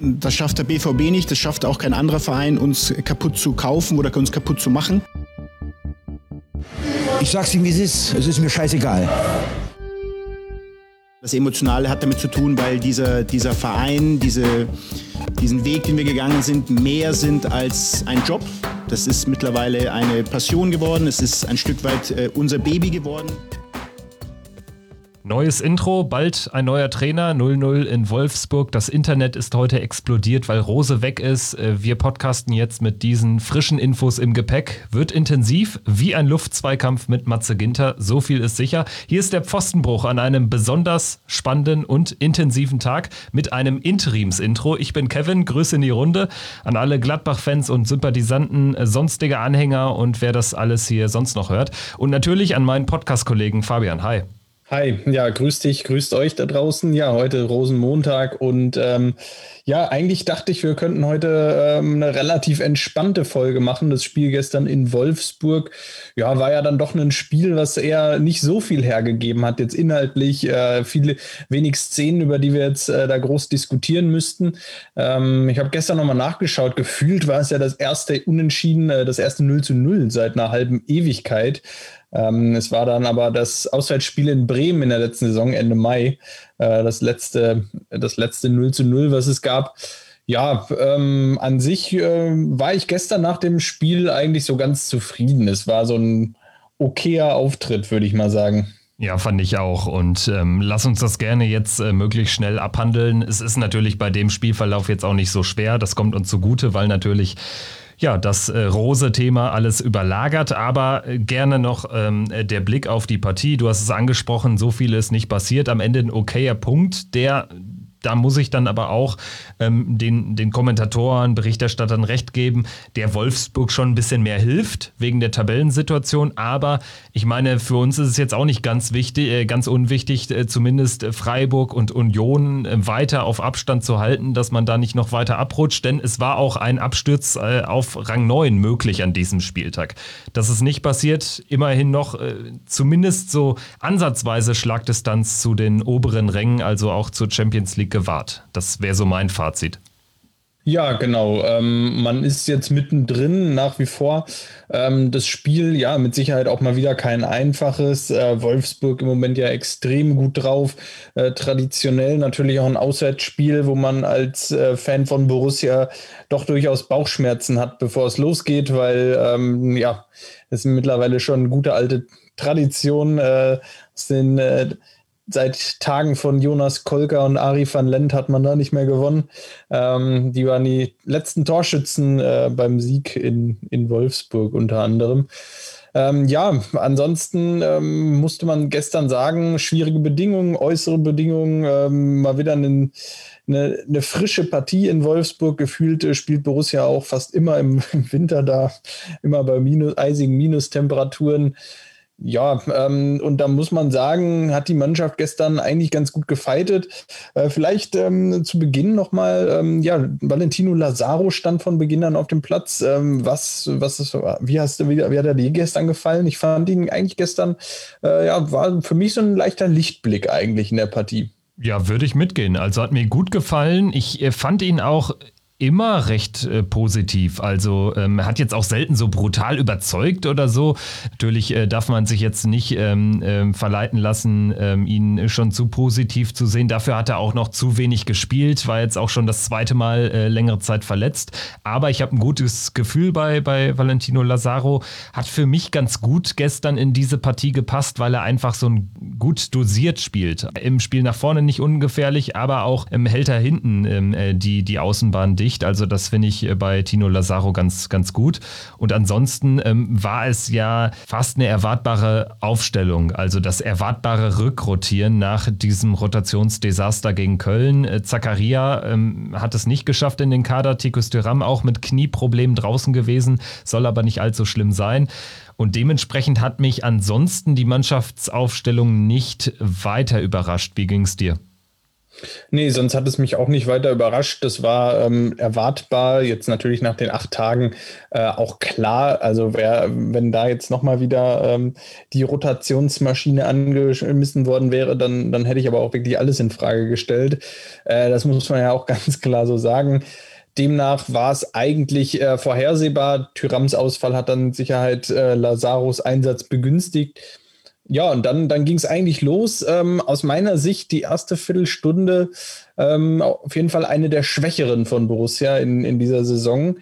Das schafft der BVB nicht, das schafft auch kein anderer Verein, uns kaputt zu kaufen oder uns kaputt zu machen. Ich sag's ihm, wie es ist mir scheißegal. Das Emotionale hat damit zu tun, weil dieser Verein, diesen Weg, den wir gegangen sind, mehr sind als ein Job. Das ist mittlerweile eine Passion geworden, es ist ein Stück weit unser Baby geworden. Neues Intro, bald ein neuer Trainer, 0-0 in Wolfsburg. Das Internet ist heute explodiert, weil Rose weg ist. Wir podcasten jetzt mit diesen frischen Infos im Gepäck. Wird intensiv, wie ein Luftzweikampf mit Matze Ginter, so viel ist sicher. Hier ist der Pfostenbruch an einem besonders spannenden und intensiven Tag mit einem Interims-Intro. Ich bin Kevin, Grüße in die Runde an alle Gladbach-Fans und Sympathisanten, sonstige Anhänger und wer das alles hier sonst noch hört. Und natürlich an meinen Podcast-Kollegen Fabian. Hi. Hi, ja, grüß dich, grüßt euch da draußen. Ja, heute Rosenmontag und eigentlich dachte ich, wir könnten heute eine relativ entspannte Folge machen. Das Spiel gestern in Wolfsburg, ja, war ja dann doch ein Spiel, was eher nicht so viel hergegeben hat. Jetzt inhaltlich wenig Szenen, über die wir jetzt da groß diskutieren müssten. Ich habe gestern nochmal nachgeschaut. Gefühlt war es ja das erste Unentschieden, das erste 0-0 seit einer halben Ewigkeit. Es war dann aber das Auswärtsspiel in Bremen in der letzten Saison, Ende Mai, das letzte 0-0, was es gab. Ja, an sich war ich gestern nach dem Spiel eigentlich so ganz zufrieden. Es war so ein okayer Auftritt, würde ich mal sagen. Ja, fand ich auch. Und lass uns das gerne jetzt möglichst schnell abhandeln. Es ist natürlich bei dem Spielverlauf jetzt auch nicht so schwer. Das kommt uns zugute, weil natürlich das Rose-Thema alles überlagert, aber gerne noch der Blick auf die Partie. Du hast es angesprochen, so viel ist nicht passiert. Am Ende ein okayer Punkt, da muss ich dann aber auch den Kommentatoren, Berichterstattern recht geben, der Wolfsburg schon ein bisschen mehr hilft wegen der Tabellensituation. Aber ich meine, für uns ist es jetzt auch nicht ganz unwichtig, zumindest Freiburg und Union weiter auf Abstand zu halten, dass man da nicht noch weiter abrutscht. Denn es war auch ein Absturz auf Rang 9 möglich an diesem Spieltag. Das ist nicht passiert, immerhin noch zumindest so ansatzweise Schlagdistanz zu den oberen Rängen, also auch zur Champions League gewahrt. Das wäre so mein Fazit. Ja, genau. Man ist jetzt mittendrin nach wie vor. Das Spiel, ja, mit Sicherheit auch mal wieder kein einfaches. Wolfsburg im Moment ja extrem gut drauf. Traditionell natürlich auch ein Auswärtsspiel, wo man als Fan von Borussia doch durchaus Bauchschmerzen hat, bevor es losgeht, weil es sind mittlerweile schon gute alte Traditionen. Seit Tagen von Jonas Kolker und Arie van Lent hat man da nicht mehr gewonnen. Die waren die letzten Torschützen beim Sieg in Wolfsburg unter anderem. Ansonsten musste man gestern sagen, schwierige Bedingungen, äußere Bedingungen, mal wieder eine frische Partie in Wolfsburg. Gefühlt spielt Borussia auch fast immer im Winter da, immer bei eisigen Minustemperaturen. Ja, und da muss man sagen, hat die Mannschaft gestern eigentlich ganz gut gefeitet. Vielleicht zu Beginn nochmal, Valentino Lazaro stand von Beginn an auf dem Wie hat er dir gestern gefallen? Ich fand ihn eigentlich gestern, war für mich so ein leichter Lichtblick eigentlich in der Partie. Ja, würde ich mitgehen. Also hat mir gut gefallen. Ich fand ihn auch immer recht positiv. Also hat jetzt auch selten so brutal überzeugt oder so. Natürlich darf man sich jetzt nicht verleiten lassen, ihn schon zu positiv zu sehen. Dafür hat er auch noch zu wenig gespielt, war jetzt auch schon das zweite Mal längere Zeit verletzt. Aber ich habe ein gutes Gefühl bei Valentino Lazaro. Hat für mich ganz gut gestern in diese Partie gepasst, weil er einfach so gut dosiert spielt. Im Spiel nach vorne nicht ungefährlich, aber auch hält er hinten die Außenbahn dicht. Also das finde ich bei Tino Lazaro ganz, ganz gut. Und ansonsten war es ja fast eine erwartbare Aufstellung. Also das erwartbare Rückrotieren nach diesem Rotationsdesaster gegen Köln. Zakaria hat es nicht geschafft in den Kader. Tikus Thuram auch mit Knieproblemen draußen gewesen. Soll aber nicht allzu schlimm sein. Und dementsprechend hat mich ansonsten die Mannschaftsaufstellung nicht weiter überrascht. Wie ging es dir? Nee, sonst hat es mich auch nicht weiter überrascht. Das war erwartbar. Jetzt natürlich nach den 8 Tagen auch klar. Also wenn da jetzt nochmal wieder die Rotationsmaschine angeschmissen worden wäre, dann hätte ich aber auch wirklich alles in Frage gestellt. Das muss man ja auch ganz klar so sagen. Demnach war es eigentlich vorhersehbar. Thürams Ausfall hat dann mit Sicherheit Lazaros Einsatz begünstigt. Ja, und dann ging es eigentlich los. Aus meiner Sicht die erste Viertelstunde auf jeden Fall eine der schwächeren von Borussia in dieser Saison.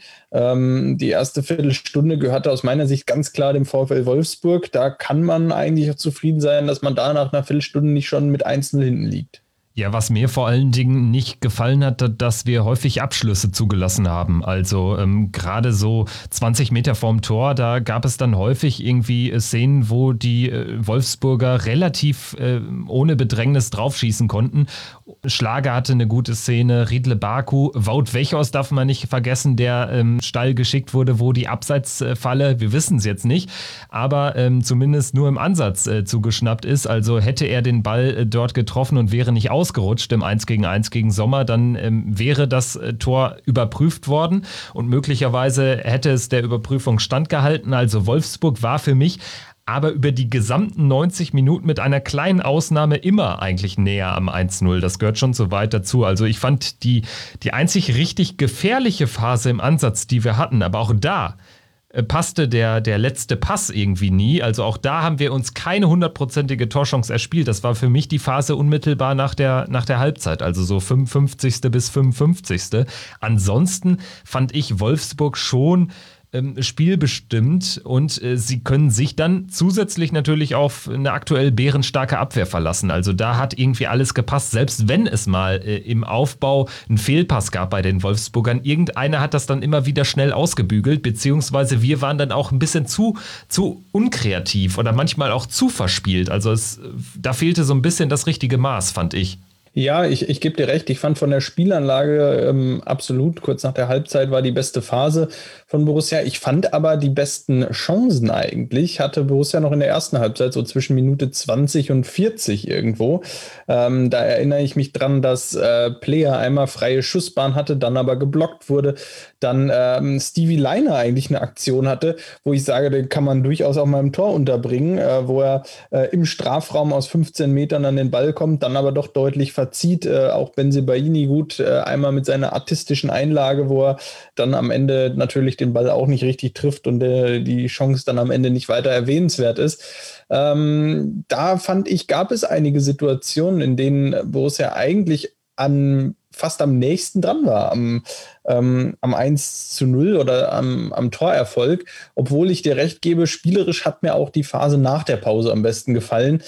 Die erste Viertelstunde gehörte aus meiner Sicht ganz klar dem VfL Wolfsburg. Da kann man eigentlich auch zufrieden sein, dass man da nach einer Viertelstunde nicht schon mit 1-0 hinten liegt. Ja, was mir vor allen Dingen nicht gefallen hat, dass wir häufig Abschlüsse zugelassen haben. Also gerade so 20 Meter vorm Tor, da gab es dann häufig irgendwie Szenen, wo die Wolfsburger relativ ohne Bedrängnis draufschießen konnten. Schlager hatte eine gute Szene, Riedle Baku, Wout Weghorst darf man nicht vergessen, der Stall geschickt wurde, wo die Abseitsfalle, wir wissen es jetzt nicht, aber zumindest nur im Ansatz zugeschnappt ist. Also hätte er den Ball dort getroffen und wäre nicht ausgerutscht im 1-gegen-1 gegen Sommer, dann wäre das Tor überprüft worden und möglicherweise hätte es der Überprüfung standgehalten. Also Wolfsburg war für mich aber über die gesamten 90 Minuten mit einer kleinen Ausnahme immer eigentlich näher am 1-0. Das gehört schon so weit dazu. Also ich fand die einzig richtig gefährliche Phase im Ansatz, die wir hatten, aber auch da passte der letzte Pass irgendwie nie. Also auch da haben wir uns keine 100%ige Torchance erspielt. Das war für mich die Phase unmittelbar nach der Halbzeit, also so 55. bis 55. Ansonsten fand ich Wolfsburg schon spielbestimmt und sie können sich dann zusätzlich natürlich auf eine aktuell bärenstarke Abwehr verlassen. Also da hat irgendwie alles gepasst, selbst wenn es mal im Aufbau einen Fehlpass gab bei den Wolfsburgern. Irgendeiner hat das dann immer wieder schnell ausgebügelt, beziehungsweise wir waren dann auch ein bisschen zu unkreativ oder manchmal auch zu verspielt. Also da fehlte so ein bisschen das richtige Maß, fand ich. Ja, ich gebe dir recht. Ich fand von der Spielanlage absolut, kurz nach der Halbzeit war die beste Phase von Borussia. Ich fand aber die besten Chancen eigentlich, hatte Borussia noch in der ersten Halbzeit, so zwischen Minute 20 und 40 irgendwo. Da erinnere ich mich dran, dass Player einmal freie Schussbahn hatte, dann aber geblockt wurde. Dann Stevie Leiner eigentlich eine Aktion hatte, wo ich sage, den kann man durchaus auch mal im Tor unterbringen, wo er im Strafraum aus 15 Metern an den Ball kommt, dann aber doch deutlich verzieht. Auch Bensebaini gut, einmal mit seiner artistischen Einlage, wo er dann am Ende natürlich den Ball auch nicht richtig trifft und die Chance dann am Ende nicht weiter erwähnenswert ist. Da fand ich, gab es einige Situationen, in denen Borussia eigentlich fast am nächsten dran war, am 1-0 oder am Torerfolg, obwohl ich dir recht gebe, spielerisch hat mir auch die Phase nach der Pause am besten gefallen.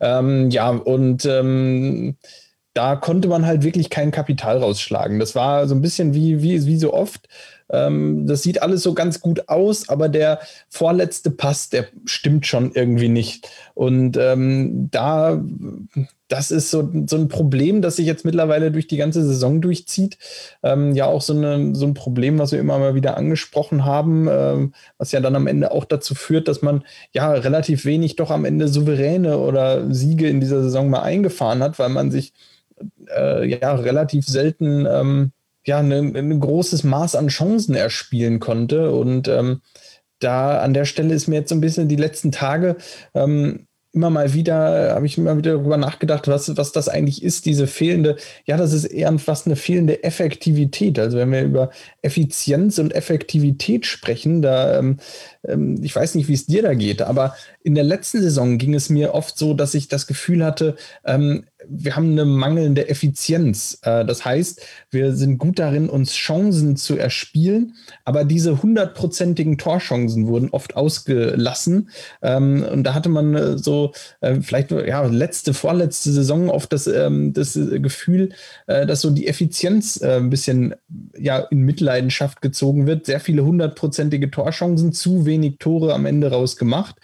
Da konnte man halt wirklich kein Kapital rausschlagen. Das war so ein bisschen wie so oft. Das sieht alles so ganz gut aus, aber der vorletzte Pass, der stimmt schon irgendwie nicht. Und das ist so ein Problem, das sich jetzt mittlerweile durch die ganze Saison durchzieht. Auch so ein Problem, was wir immer mal wieder angesprochen haben, was ja dann am Ende auch dazu führt, dass man ja relativ wenig doch am Ende souveräne oder Siege in dieser Saison mal eingefahren hat, weil man sich relativ selten ein großes Maß an Chancen erspielen konnte. Und da an der Stelle ist mir jetzt so ein bisschen die letzten Tage habe ich immer wieder darüber nachgedacht, was das eigentlich ist, diese fehlende, das ist eher fast eine fehlende Effektivität. Also wenn wir über Effizienz und Effektivität sprechen, ich weiß nicht, wie es dir da geht, aber in der letzten Saison ging es mir oft so, dass ich das Gefühl hatte, wir haben eine mangelnde Effizienz. Das heißt, wir sind gut darin, uns Chancen zu erspielen, aber diese 100%igen Torchancen wurden oft ausgelassen. Und da hatte man vorletzte Saison oft das Gefühl, dass so die Effizienz ein bisschen in Mitleidenschaft gezogen wird. Sehr viele 100%ige Torchancen, zu wenig Tore am Ende rausgemacht.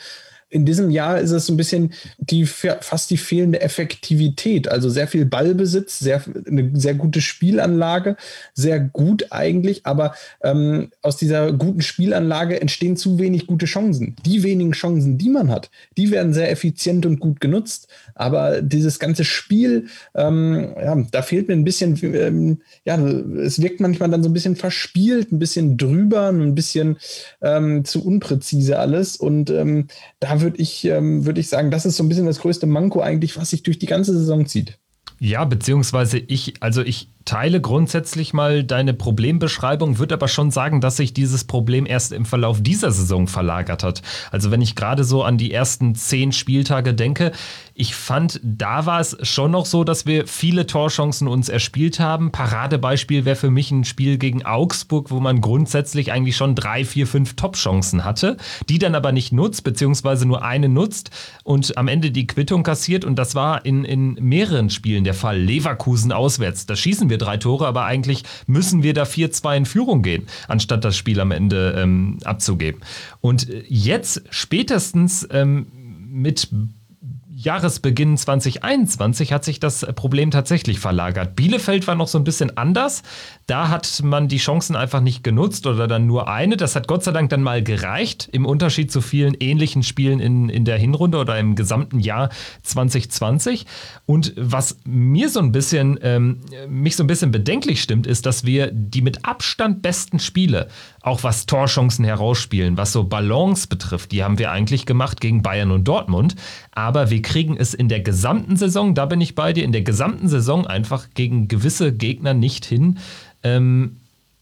in diesem Jahr ist es so ein bisschen fast die fehlende Effektivität. Also sehr viel Ballbesitz, eine sehr gute Spielanlage, sehr gut eigentlich, aber aus dieser guten Spielanlage entstehen zu wenig gute Chancen. Die wenigen Chancen, die man hat, die werden sehr effizient und gut genutzt. Aber dieses ganze Spiel, da fehlt mir ein bisschen, es wirkt manchmal dann so ein bisschen verspielt, ein bisschen drüber, ein bisschen zu unpräzise alles. Und da würde ich sagen, das ist so ein bisschen das größte Manko eigentlich, was sich durch die ganze Saison zieht. Ja, beziehungsweise ich teile grundsätzlich mal deine Problembeschreibung, würde aber schon sagen, dass sich dieses Problem erst im Verlauf dieser Saison verlagert hat. Also wenn ich gerade so an die ersten 10 Spieltage denke, ich fand, da war es schon noch so, dass wir viele Torchancen uns erspielt haben. Paradebeispiel wäre für mich ein Spiel gegen Augsburg, wo man grundsätzlich eigentlich schon 3, 4, 5 Top-Chancen hatte, die dann aber nicht nutzt, beziehungsweise nur eine nutzt und am Ende die Quittung kassiert. Und das war in mehreren Spielen der Fall. Leverkusen auswärts, da schießen wir 3 Tore, aber eigentlich müssen wir da 4-2 in Führung gehen, anstatt das Spiel am Ende abzugeben. Und jetzt spätestens mit Jahresbeginn 2021 hat sich das Problem tatsächlich verlagert. Bielefeld war noch so ein bisschen anders. Da hat man die Chancen einfach nicht genutzt oder dann nur eine. Das hat Gott sei Dank dann mal gereicht, im Unterschied zu vielen ähnlichen Spielen in der Hinrunde oder im gesamten Jahr 2020. Und was mich so ein bisschen bedenklich stimmt, ist, dass wir die mit Abstand besten Spiele, auch was Torchancen herausspielen, was so Balance betrifft, die haben wir eigentlich gemacht gegen Bayern und Dortmund. Aber wir kriegen es in der gesamten Saison, da bin ich bei dir, in der gesamten Saison einfach gegen gewisse Gegner nicht hin, ein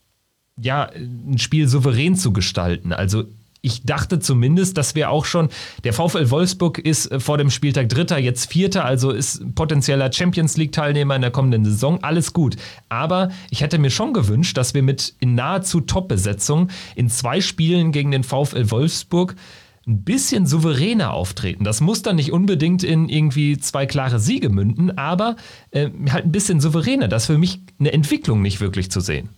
Spiel souverän zu gestalten. Also ich dachte zumindest, dass wir auch schon, der VfL Wolfsburg ist vor dem Spieltag Dritter, jetzt Vierter, also ist potenzieller Champions-League-Teilnehmer in der kommenden Saison, alles gut. Aber ich hätte mir schon gewünscht, dass wir mit in nahezu Top-Besetzung in 2 Spielen gegen den VfL Wolfsburg ein bisschen souveräner auftreten. Das muss dann nicht unbedingt in irgendwie 2 klare Siege münden, aber halt ein bisschen souveräner. Das ist für mich eine Entwicklung nicht wirklich zu sehen.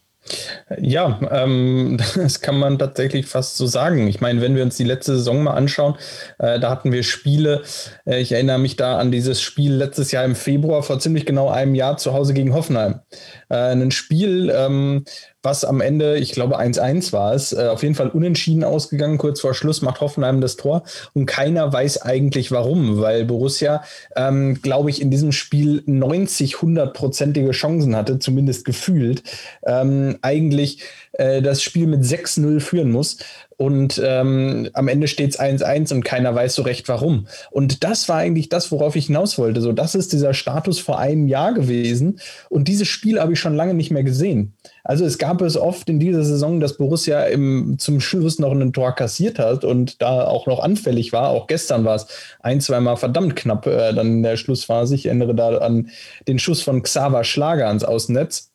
Ja, das kann man tatsächlich fast so sagen. Ich meine, wenn wir uns die letzte Saison mal anschauen, da hatten wir Spiele, ich erinnere mich da an dieses Spiel letztes Jahr im Februar, vor ziemlich genau einem Jahr zu Hause gegen Hoffenheim. Ein Spiel, was am Ende, ich glaube 1-1 war es, auf jeden Fall unentschieden ausgegangen. Kurz vor Schluss macht Hoffenheim das Tor und keiner weiß eigentlich warum, weil Borussia, glaube ich, in diesem Spiel 100%ige Chancen hatte, zumindest gefühlt, eigentlich das Spiel mit 6-0 führen muss. Und am Ende steht es 1-1 und keiner weiß so recht warum. Und das war eigentlich das, worauf ich hinaus wollte. So, das ist dieser Status vor einem Jahr gewesen. Und dieses Spiel habe ich schon lange nicht mehr gesehen. Also es gab es oft in dieser Saison, dass Borussia zum Schluss noch ein Tor kassiert hat und da auch noch anfällig war. Auch gestern war es 1-2 Mal verdammt knapp dann in der Schlussphase. Ich erinnere da an den Schuss von Xaver Schlager ans Außennetz,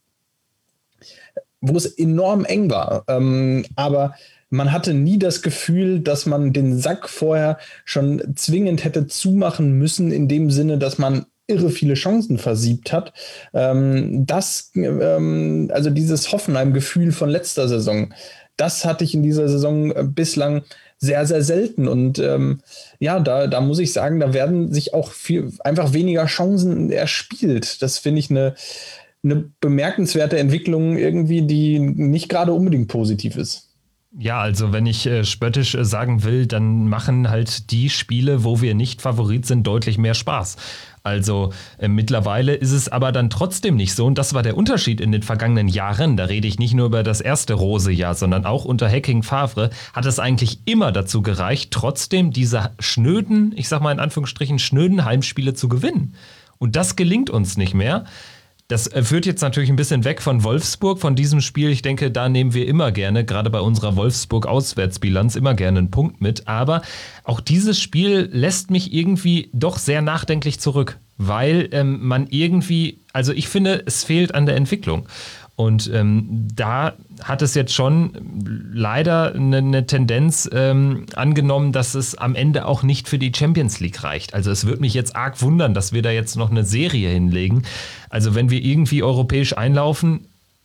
wo es enorm eng war. Aber man hatte nie das Gefühl, dass man den Sack vorher schon zwingend hätte zumachen müssen, in dem Sinne, dass man irre viele Chancen versiebt hat. Also dieses Hoffenheim-Gefühl von letzter Saison, das hatte ich in dieser Saison bislang sehr, sehr selten. Und da muss ich sagen, da werden sich auch einfach weniger Chancen erspielt. Das finde ich eine bemerkenswerte Entwicklung irgendwie, die nicht gerade unbedingt positiv ist. Ja, also wenn ich spöttisch sagen will, dann machen halt die Spiele, wo wir nicht Favorit sind, deutlich mehr Spaß. Also mittlerweile ist es aber dann trotzdem nicht so. Und das war der Unterschied in den vergangenen Jahren. Da rede ich nicht nur über das erste Rose-Jahr, sondern auch unter Hacking Favre hat es eigentlich immer dazu gereicht, trotzdem diese schnöden, ich sag mal in Anführungsstrichen, schnöden Heimspiele zu gewinnen. Und das gelingt uns nicht mehr. Das führt jetzt natürlich ein bisschen weg von Wolfsburg, von diesem Spiel. Ich denke, da nehmen wir immer gerne, gerade bei unserer Wolfsburg-Auswärtsbilanz, immer gerne einen Punkt mit. Aber auch dieses Spiel lässt mich irgendwie doch sehr nachdenklich zurück, weil man irgendwie, also ich finde, es fehlt an der Entwicklung. Und da hat es jetzt schon leider eine Tendenz angenommen, dass es am Ende auch nicht für die Champions League reicht. Also es würde mich jetzt arg wundern, dass wir da jetzt noch eine Serie hinlegen. Also wenn wir irgendwie europäisch einlaufen,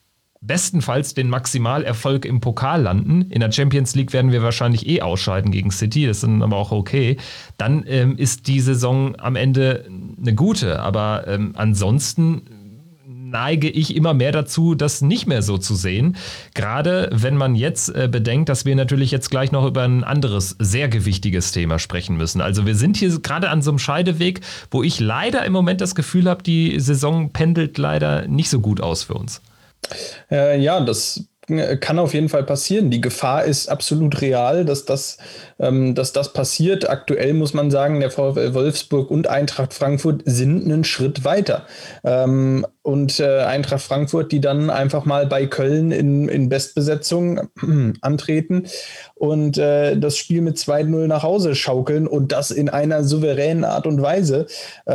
bestenfalls den Maximalerfolg im Pokal landen. In der Champions League werden wir wahrscheinlich ausscheiden gegen City, das ist dann aber auch okay. Dann ist die Saison am Ende eine gute, aber ansonsten neige ich immer mehr dazu, das nicht mehr so zu sehen. Gerade wenn man jetzt bedenkt, dass wir natürlich jetzt gleich noch über ein anderes, sehr gewichtiges Thema sprechen müssen. Also wir sind hier gerade an so einem Scheideweg, wo ich leider im Moment das Gefühl habe, die Saison pendelt leider nicht so gut aus für uns. Ja, das kann auf jeden Fall passieren. Die Gefahr ist absolut real, dass das passiert. Aktuell muss man sagen, der VfL Wolfsburg und Eintracht Frankfurt sind einen Schritt weiter. Und Eintracht Frankfurt, die dann einfach mal bei Köln in Bestbesetzung antreten und das Spiel mit 2-0 nach Hause schaukeln und das in einer souveränen Art und Weise,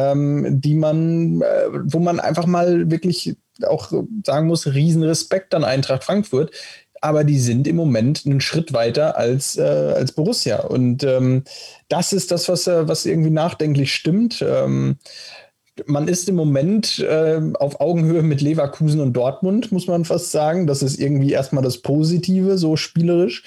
wo man einfach mal wirklich auch sagen muss, riesen Respekt an Eintracht Frankfurt, aber die sind im Moment einen Schritt weiter als Borussia und das ist das, was irgendwie nachdenklich stimmt. Man ist im Moment auf Augenhöhe mit Leverkusen und Dortmund, muss man fast sagen. Das ist irgendwie erstmal das Positive, so spielerisch.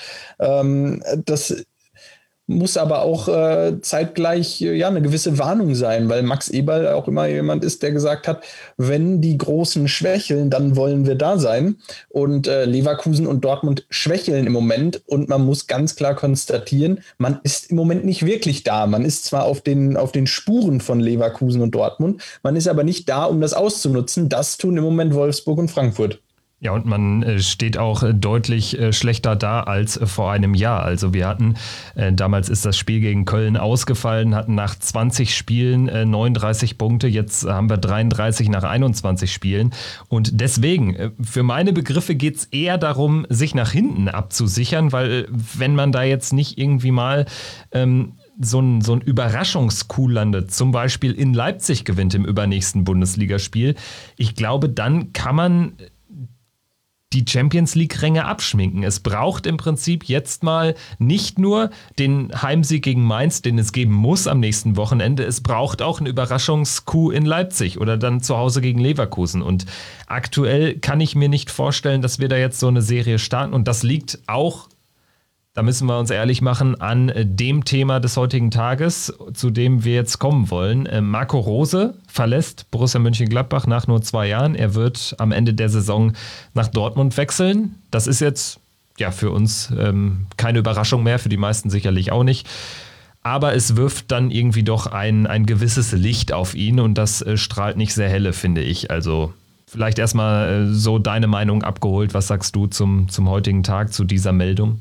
Das muss aber auch zeitgleich eine gewisse Warnung sein, weil Max Eberl auch immer jemand ist, der gesagt hat, wenn die Großen schwächeln, dann wollen wir da sein. Und Leverkusen und Dortmund schwächeln im Moment und man muss ganz klar konstatieren, man ist im Moment nicht wirklich da. Man ist zwar auf den Spuren von Leverkusen und Dortmund, man ist aber nicht da, um das auszunutzen. Das tun im Moment Wolfsburg und Frankfurt. Ja, und man steht auch deutlich schlechter da als vor einem Jahr. Also wir hatten, damals ist das Spiel gegen Köln ausgefallen, hatten nach 20 Spielen 39 Punkte, jetzt haben wir 33 nach 21 Spielen. Und deswegen, für meine Begriffe geht es eher darum, sich nach hinten abzusichern, weil wenn man da jetzt nicht irgendwie mal so ein Überraschungskuh landet, zum Beispiel in Leipzig gewinnt im übernächsten Bundesligaspiel, ich glaube, dann kann man die Champions-League-Ränge abschminken. Es braucht im Prinzip jetzt mal nicht nur den Heimsieg gegen Mainz, den es geben muss am nächsten Wochenende, es braucht auch einen Überraschungskuh in Leipzig oder dann zu Hause gegen Leverkusen. Und aktuell kann ich mir nicht vorstellen, dass wir da jetzt so eine Serie starten. Und das liegt auch, da müssen wir uns ehrlich machen, an dem Thema des heutigen Tages, zu dem wir jetzt kommen wollen. Marco Rose verlässt Borussia Mönchengladbach nach nur 2 Jahren. Er wird am Ende der Saison nach Dortmund wechseln. Das ist jetzt für uns keine Überraschung mehr, für die meisten sicherlich auch nicht. Aber es wirft dann irgendwie doch ein gewisses Licht auf ihn und das strahlt nicht sehr helle, finde ich. Also vielleicht erstmal so deine Meinung abgeholt. Was sagst du zum heutigen Tag, zu dieser Meldung?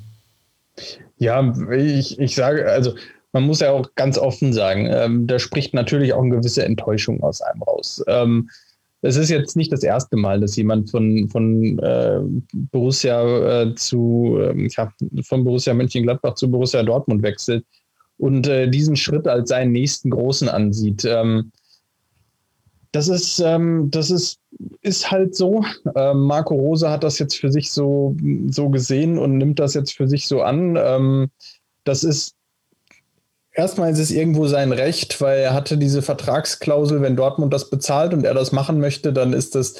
Ja, ich sage, also man muss ja auch ganz offen sagen, da spricht natürlich auch eine gewisse Enttäuschung aus einem raus. Es ist jetzt nicht das erste Mal, dass jemand von Borussia von Borussia Mönchengladbach zu Borussia Dortmund wechselt und diesen Schritt als seinen nächsten Großen ansieht. Das ist halt so. Marco Rose hat das jetzt für sich so gesehen und nimmt das jetzt für sich so an. Erstmal ist es irgendwo sein Recht, weil er hatte diese Vertragsklausel, wenn Dortmund das bezahlt und er das machen möchte, dann ist das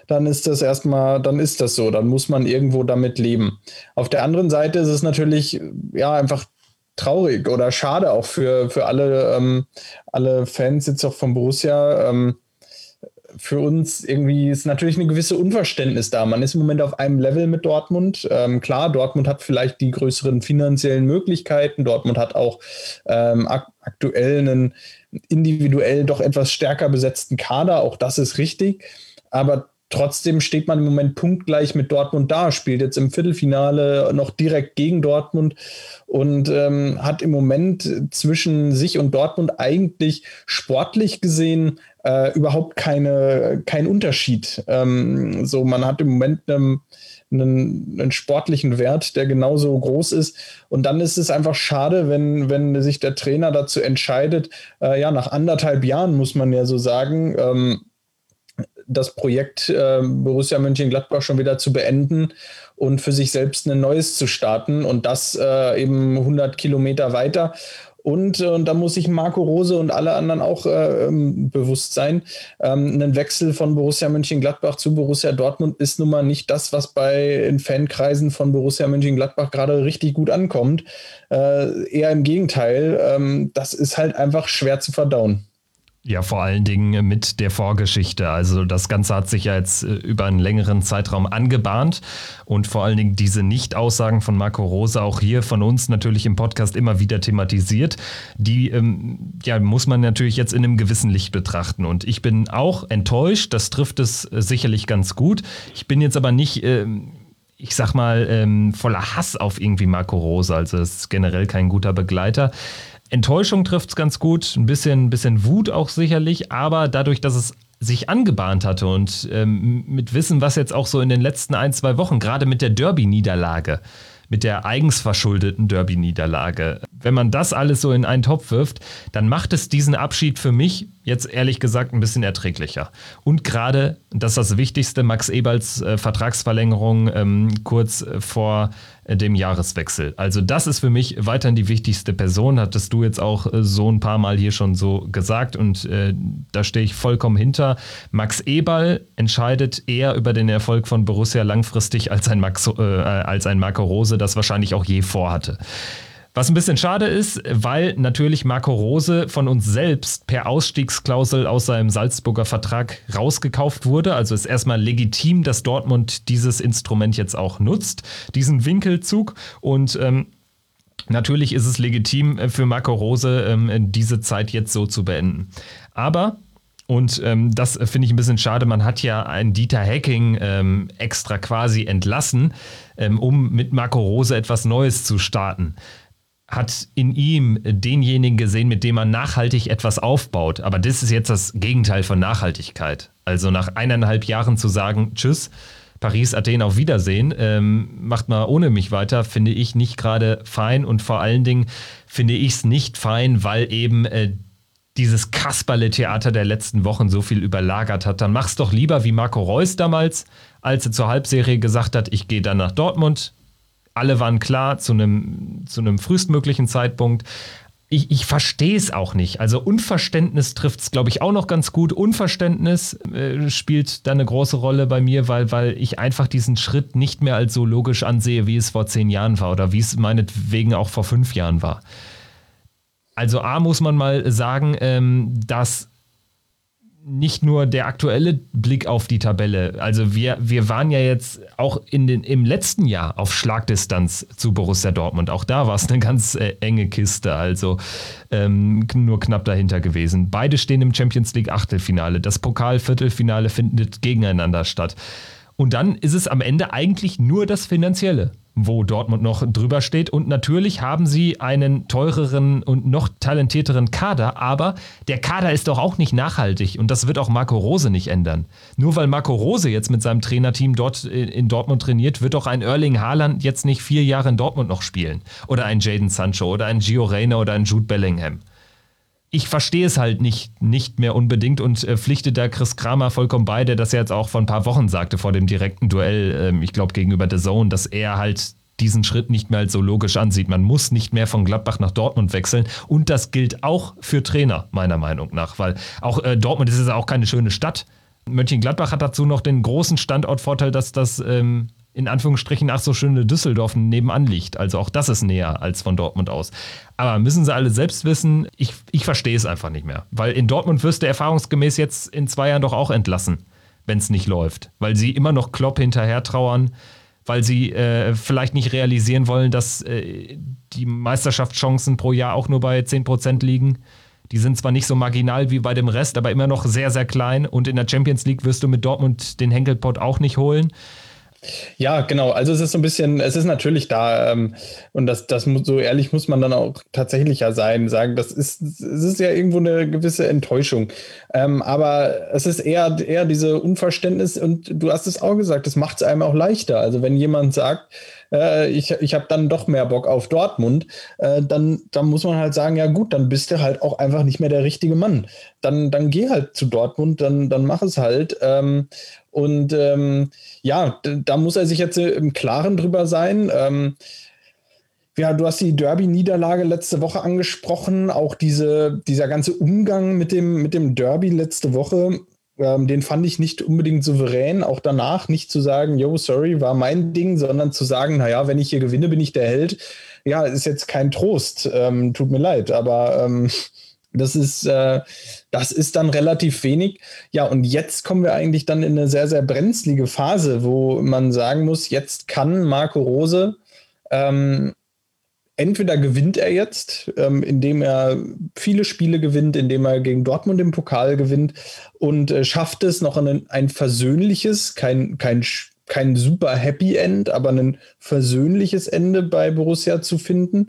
so. Dann muss man irgendwo damit leben. Auf der anderen Seite ist es natürlich einfach traurig oder schade auch für alle Fans jetzt auch von Borussia. Für uns irgendwie ist natürlich eine gewisse Unverständnis da. Man ist im Moment auf einem Level mit Dortmund. Klar, Dortmund hat vielleicht die größeren finanziellen Möglichkeiten. Dortmund hat auch aktuell einen individuell doch etwas stärker besetzten Kader. Auch das ist richtig. Aber trotzdem steht man im Moment punktgleich mit Dortmund da, spielt jetzt im Viertelfinale noch direkt gegen Dortmund und hat im Moment zwischen sich und Dortmund eigentlich sportlich gesehen überhaupt kein Unterschied. Man hat im Moment einen sportlichen Wert, der genauso groß ist. Und dann ist es einfach schade, wenn sich der Trainer dazu entscheidet, nach 1,5 Jahren, muss man ja so sagen, das Projekt Borussia Mönchengladbach schon wieder zu beenden und für sich selbst ein neues zu starten und das eben 100 Kilometer weiter. Und da muss sich Marco Rose und alle anderen auch bewusst sein. Ein Wechsel von Borussia Mönchengladbach zu Borussia Dortmund ist nun mal nicht das, was in Fankreisen von Borussia Mönchengladbach gerade richtig gut ankommt. Eher im Gegenteil. Das ist halt einfach schwer zu verdauen. Ja, vor allen Dingen mit der Vorgeschichte. Also das Ganze hat sich ja jetzt über einen längeren Zeitraum angebahnt und vor allen Dingen diese Nicht-Aussagen von Marco Rose auch hier von uns natürlich im Podcast immer wieder thematisiert. Die muss man natürlich jetzt in einem gewissen Licht betrachten und ich bin auch enttäuscht, das trifft es sicherlich ganz gut. Ich bin jetzt aber nicht... ich sag mal, voller Hass auf irgendwie Marco Rose, also es ist generell kein guter Begleiter. Enttäuschung trifft es ganz gut, ein bisschen Wut auch sicherlich, aber dadurch, dass es sich angebahnt hatte und mit Wissen, was jetzt auch so in den letzten 1-2 Wochen, gerade mit der Derby-Niederlage, mit der eigens verschuldeten Derby-Niederlage, wenn man das alles so in einen Topf wirft, dann macht es diesen Abschied für mich jetzt ehrlich gesagt ein bisschen erträglicher. Und gerade, das ist das Wichtigste, Max Eberls Vertragsverlängerung kurz vor dem Jahreswechsel. Also das ist für mich weiterhin die wichtigste Person, hattest du jetzt auch so ein paar Mal hier schon so gesagt und da stehe ich vollkommen hinter. Max Eberl entscheidet eher über den Erfolg von Borussia langfristig als ein Marco Rose das wahrscheinlich auch je vorhatte. Was ein bisschen schade ist, weil natürlich Marco Rose von uns selbst per Ausstiegsklausel aus seinem Salzburger Vertrag rausgekauft wurde. Also ist erstmal legitim, dass Dortmund dieses Instrument jetzt auch nutzt, diesen Winkelzug. Und natürlich ist es legitim für Marco Rose, diese Zeit jetzt so zu beenden. Aber... Und das finde ich ein bisschen schade. Man hat ja einen Dieter Hecking extra quasi entlassen, um mit Marco Rose etwas Neues zu starten. Hat in ihm denjenigen gesehen, mit dem man nachhaltig etwas aufbaut. Aber das ist jetzt das Gegenteil von Nachhaltigkeit. Also nach 1,5 Jahren zu sagen, tschüss, Paris, Athen, auf Wiedersehen, macht mal ohne mich weiter, finde ich nicht gerade fein. Und vor allen Dingen finde ich es nicht fein, weil eben dieses Kasperle-Theater der letzten Wochen so viel überlagert hat. Dann mach's doch lieber wie Marco Reus damals, als er zur Halbserie gesagt hat, ich gehe dann nach Dortmund. Alle waren klar zu einem frühestmöglichen Zeitpunkt. Ich verstehe es auch nicht. Also Unverständnis trifft es, glaube ich, auch noch ganz gut. Unverständnis spielt da eine große Rolle bei mir, weil ich einfach diesen Schritt nicht mehr als so logisch ansehe, wie es vor 10 Jahren war oder wie es meinetwegen auch vor 5 Jahren war. Also A, muss man mal sagen, dass nicht nur der aktuelle Blick auf die Tabelle, also wir waren ja jetzt auch im letzten Jahr auf Schlagdistanz zu Borussia Dortmund. Auch da war es eine ganz enge Kiste, also nur knapp dahinter gewesen. Beide stehen im Champions League Achtelfinale. Das Pokal-Viertelfinale findet gegeneinander statt. Und dann ist es am Ende eigentlich nur das Finanzielle, wo Dortmund noch drüber steht. Und natürlich haben sie einen teureren und noch talentierteren Kader, aber der Kader ist doch auch nicht nachhaltig und das wird auch Marco Rose nicht ändern. Nur weil Marco Rose jetzt mit seinem Trainerteam dort in Dortmund trainiert, wird doch ein Erling Haaland jetzt nicht 4 Jahre in Dortmund noch spielen. Oder ein Jadon Sancho oder ein Gio Reyna oder ein Jude Bellingham. Ich verstehe es halt nicht mehr unbedingt und pflichte da Chris Kramer vollkommen bei, der das ja jetzt auch vor ein paar Wochen sagte, vor dem direkten Duell, ich glaube gegenüber The Zone, dass er halt diesen Schritt nicht mehr als so logisch ansieht. Man muss nicht mehr von Gladbach nach Dortmund wechseln und das gilt auch für Trainer, meiner Meinung nach, weil auch Dortmund ist ja auch keine schöne Stadt. Mönchengladbach hat dazu noch den großen Standortvorteil, dass das in Anführungsstrichen ach so schöne Düsseldorf nebenan liegt. Also auch das ist näher als von Dortmund aus. Aber müssen sie alle selbst wissen, ich verstehe es einfach nicht mehr. Weil in Dortmund wirst du erfahrungsgemäß jetzt in 2 Jahren doch auch entlassen, wenn es nicht läuft. Weil sie immer noch Klopp hinterher trauern, weil sie vielleicht nicht realisieren wollen, dass die Meisterschaftschancen pro Jahr auch nur bei 10% liegen. Die sind zwar nicht so marginal wie bei dem Rest, aber immer noch sehr, sehr klein. Und in der Champions League wirst du mit Dortmund den Henkelpott auch nicht holen. Ja, genau. Also es ist so ein bisschen, es ist natürlich da und das muss, so ehrlich muss man dann auch tatsächlich ja sagen, es ist ja irgendwo eine gewisse Enttäuschung. Aber es ist eher diese Unverständnis und du hast es auch gesagt, das macht es einem auch leichter. Also wenn jemand sagt, ich habe dann doch mehr Bock auf Dortmund, dann muss man halt sagen, ja gut, dann bist du halt auch einfach nicht mehr der richtige Mann. Dann geh halt zu Dortmund, dann mach es halt. Ja, da muss er sich jetzt im Klaren drüber sein. Ja, du hast die Derby-Niederlage letzte Woche angesprochen. Auch dieser ganze Umgang mit dem Derby letzte Woche, den fand ich nicht unbedingt souverän. Auch danach nicht zu sagen, yo, sorry, war mein Ding, sondern zu sagen, naja, wenn ich hier gewinne, bin ich der Held. Ja, ist jetzt kein Trost. Tut mir leid, aber das ist dann relativ wenig. Ja, und jetzt kommen wir eigentlich dann in eine sehr, sehr brenzlige Phase, wo man sagen muss, jetzt kann Marco Rose entweder gewinnt er jetzt, indem er viele Spiele gewinnt, indem er gegen Dortmund im Pokal gewinnt und schafft es noch ein versöhnliches, kein super Happy End, aber ein versöhnliches Ende bei Borussia zu finden.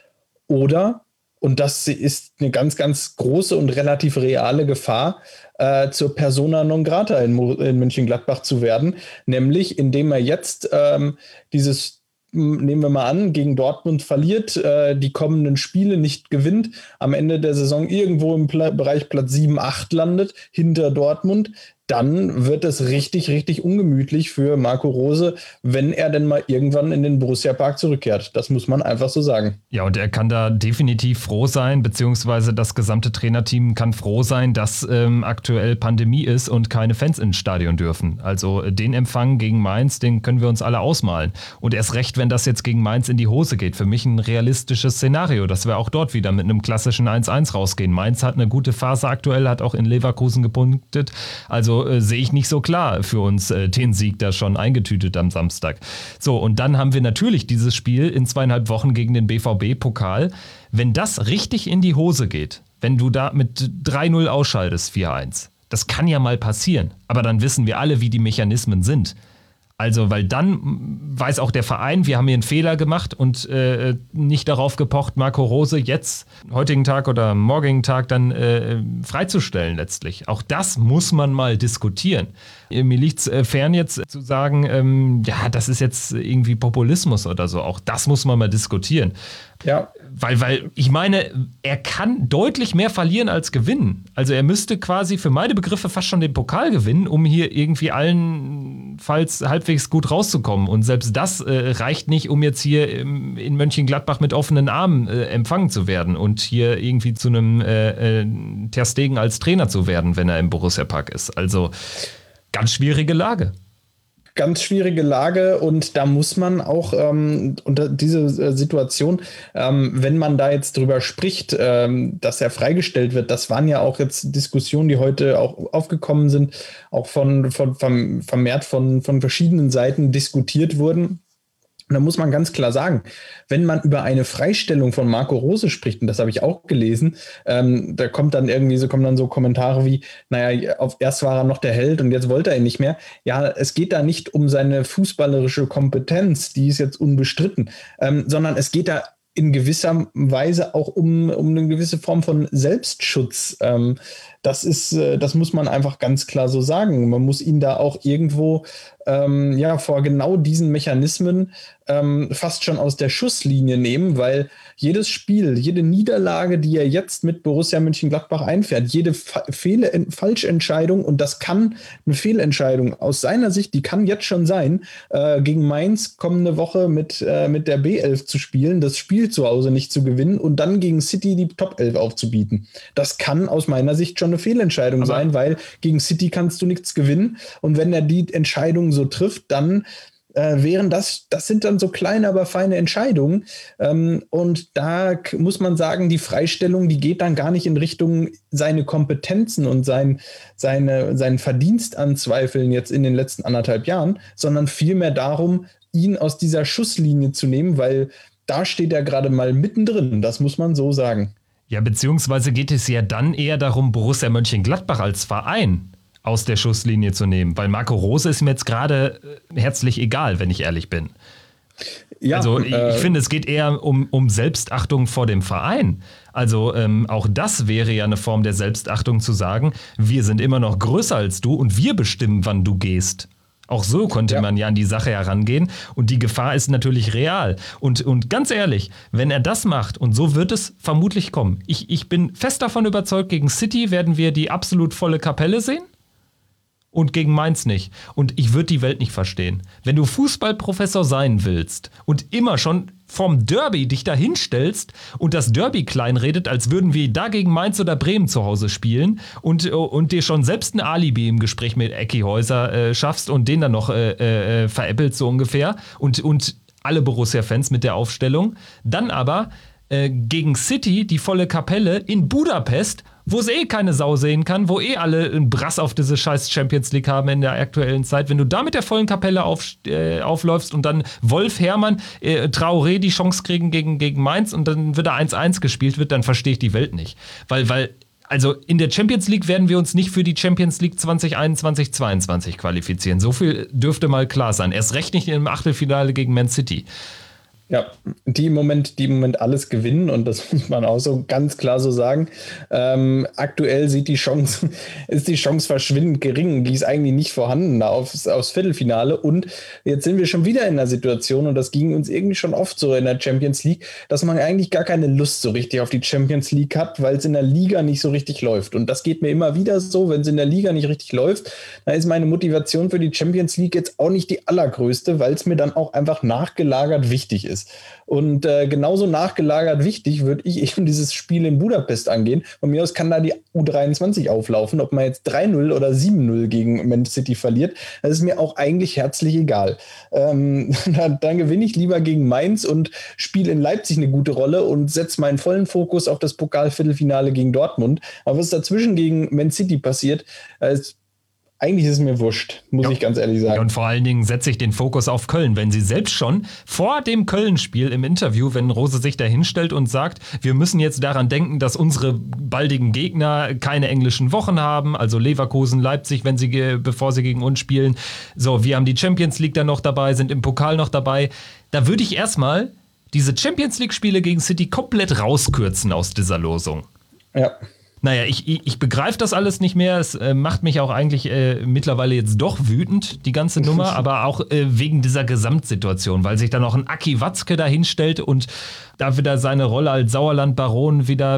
Oder, und das ist eine ganz, ganz große und relativ reale Gefahr, zur Persona non grata in Mönchengladbach zu werden, nämlich indem er jetzt nehmen wir mal an, gegen Dortmund verliert, die kommenden Spiele nicht gewinnt, am Ende der Saison irgendwo im Bereich Platz 7, 8 landet, hinter Dortmund, dann wird es richtig, richtig ungemütlich für Marco Rose, wenn er denn mal irgendwann in den Borussia-Park zurückkehrt. Das muss man einfach so sagen. Ja, und er kann da definitiv froh sein, beziehungsweise das gesamte Trainerteam kann froh sein, dass aktuell Pandemie ist und keine Fans ins Stadion dürfen. Also den Empfang gegen Mainz, den können wir uns alle ausmalen. Und erst recht, wenn das jetzt gegen Mainz in die Hose geht. Für mich ein realistisches Szenario, dass wir auch dort wieder mit einem klassischen 1-1 rausgehen. Mainz hat eine gute Phase aktuell, hat auch in Leverkusen gepunktet. Also sehe ich nicht so klar für uns den Sieg da schon eingetütet am Samstag. So, und dann haben wir natürlich dieses Spiel in 2,5 Wochen gegen den BVB-Pokal. Wenn das richtig in die Hose geht, wenn du da mit 3-0 ausschaltest, 4-1, das kann ja mal passieren. Aber dann wissen wir alle, wie die Mechanismen sind. Also, weil dann weiß auch der Verein, wir haben hier einen Fehler gemacht und nicht darauf gepocht, Marco Rose jetzt, heutigen Tag oder morgigen Tag dann freizustellen letztlich. Auch das muss man mal diskutieren. Mir liegt es fern jetzt zu sagen, ja, das ist jetzt irgendwie Populismus oder so. Auch das muss man mal diskutieren. Ja. Weil ich meine, er kann deutlich mehr verlieren als gewinnen. Also er müsste quasi für meine Begriffe fast schon den Pokal gewinnen, um hier irgendwie allenfalls halbwegs gut rauszukommen. Und selbst das reicht nicht, um jetzt hier in Mönchengladbach mit offenen Armen empfangen zu werden und hier irgendwie zu einem Ter Stegen als Trainer zu werden, wenn er im Borussia-Park ist. Also ganz schwierige Lage. Ganz schwierige Lage und da muss man auch unter diese Situation, wenn man da jetzt drüber spricht, dass er freigestellt wird, das waren ja auch jetzt Diskussionen, die heute auch aufgekommen sind, auch vermehrt von verschiedenen Seiten diskutiert wurden. Und da muss man ganz klar sagen, wenn man über eine Freistellung von Marco Rose spricht, und das habe ich auch gelesen, da kommen dann so Kommentare wie, naja, erst war er noch der Held und jetzt wollte er ihn nicht mehr. Ja, es geht da nicht um seine fußballerische Kompetenz, die ist jetzt unbestritten, sondern es geht da in gewisser Weise auch um eine gewisse Form von Selbstschutz. Das muss man einfach ganz klar so sagen. Man muss ihn da auch irgendwo vor genau diesen Mechanismen fast schon aus der Schusslinie nehmen, weil jedes Spiel, jede Niederlage, die er jetzt mit Borussia Mönchengladbach einfährt, jede Falschentscheidung, und das kann eine Fehlentscheidung aus seiner Sicht, die kann jetzt schon sein, gegen Mainz kommende Woche mit der B11 zu spielen, das Spiel zu Hause nicht zu gewinnen und dann gegen City die Top 11 aufzubieten. Das kann aus meiner Sicht schon eine Fehlentscheidung sein, weil gegen City kannst du nichts gewinnen und wenn er die Entscheidung so trifft, dann das sind dann so kleine, aber feine Entscheidungen. Und da muss man sagen, die Freistellung, die geht dann gar nicht in Richtung seine Kompetenzen und seinen Verdienst anzweifeln jetzt in den letzten 1,5 Jahren, sondern vielmehr darum, ihn aus dieser Schusslinie zu nehmen, weil da steht er gerade mal mittendrin. Das muss man so sagen. Ja, beziehungsweise geht es ja dann eher darum, Borussia Mönchengladbach als Verein aus der Schusslinie zu nehmen, weil Marco Rose ist mir jetzt gerade herzlich egal, wenn ich ehrlich bin. Ja, also ich finde, es geht eher um Selbstachtung vor dem Verein. Also auch das wäre ja eine Form der Selbstachtung zu sagen, wir sind immer noch größer als du und wir bestimmen, wann du gehst. Auch so konnte man ja an die Sache herangehen und die Gefahr ist natürlich real. Und ganz ehrlich, wenn er das macht, und so wird es vermutlich kommen, ich bin fest davon überzeugt, gegen City werden wir die absolut volle Kapelle sehen. Und gegen Mainz nicht. Und ich würde die Welt nicht verstehen. Wenn du Fußballprofessor sein willst und immer schon vom Derby dich da hinstellst und das Derby kleinredet, als würden wir da gegen Mainz oder Bremen zu Hause spielen und dir schon selbst ein Alibi im Gespräch mit Ecki Häuser schaffst und den dann noch veräppelt so ungefähr und alle Borussia-Fans mit der Aufstellung, dann aber gegen City die volle Kapelle in Budapest, wo es keine Sau sehen kann, wo alle einen Brass auf diese scheiß Champions League haben in der aktuellen Zeit. Wenn du da mit der vollen Kapelle aufläufst und dann Wolf, Herrmann, Traoré die Chance kriegen gegen Mainz und dann wieder 1-1 gespielt wird, dann verstehe ich die Welt nicht. Weil also in der Champions League werden wir uns nicht für die Champions League 2021-22 qualifizieren. So viel dürfte mal klar sein. Erst recht nicht im Achtelfinale gegen Man City. Ja, die im Moment alles gewinnen und das muss man auch so ganz klar so sagen. Aktuell ist die Chance verschwindend gering, die ist eigentlich nicht vorhanden aufs Viertelfinale und jetzt sind wir schon wieder in einer Situation und das ging uns irgendwie schon oft so in der Champions League, dass man eigentlich gar keine Lust so richtig auf die Champions League hat, weil es in der Liga nicht so richtig läuft und das geht mir immer wieder so, wenn es in der Liga nicht richtig läuft, dann ist meine Motivation für die Champions League jetzt auch nicht die allergrößte, weil es mir dann auch einfach nachgelagert wichtig ist. Und genauso nachgelagert wichtig würde ich eben dieses Spiel in Budapest angehen. Von mir aus kann da die U23 auflaufen, ob man jetzt 3-0 oder 7-0 gegen Man City verliert. Das ist mir auch eigentlich herzlich egal. Dann gewinne ich lieber gegen Mainz und spiele in Leipzig eine gute Rolle und setze meinen vollen Fokus auf das Pokalviertelfinale gegen Dortmund. Aber was dazwischen gegen Man City passiert, eigentlich ist es mir wurscht, muss ich ganz ehrlich sagen. Und vor allen Dingen setze ich den Fokus auf Köln, wenn sie selbst schon vor dem Köln-Spiel im Interview, wenn Rose sich da hinstellt und sagt, wir müssen jetzt daran denken, dass unsere baldigen Gegner keine englischen Wochen haben, also Leverkusen, Leipzig, bevor sie gegen uns spielen. So, wir haben die Champions League dann noch dabei, sind im Pokal noch dabei. Da würde ich erstmal diese Champions League-Spiele gegen City komplett rauskürzen aus dieser Losung. Ja. Naja, ich begreife das alles nicht mehr. Es macht mich auch eigentlich mittlerweile jetzt doch wütend, die ganze Nummer, aber auch wegen dieser Gesamtsituation, weil sich dann auch ein Aki Watzke da hinstellt und da wieder seine Rolle als Sauerland-Baron wieder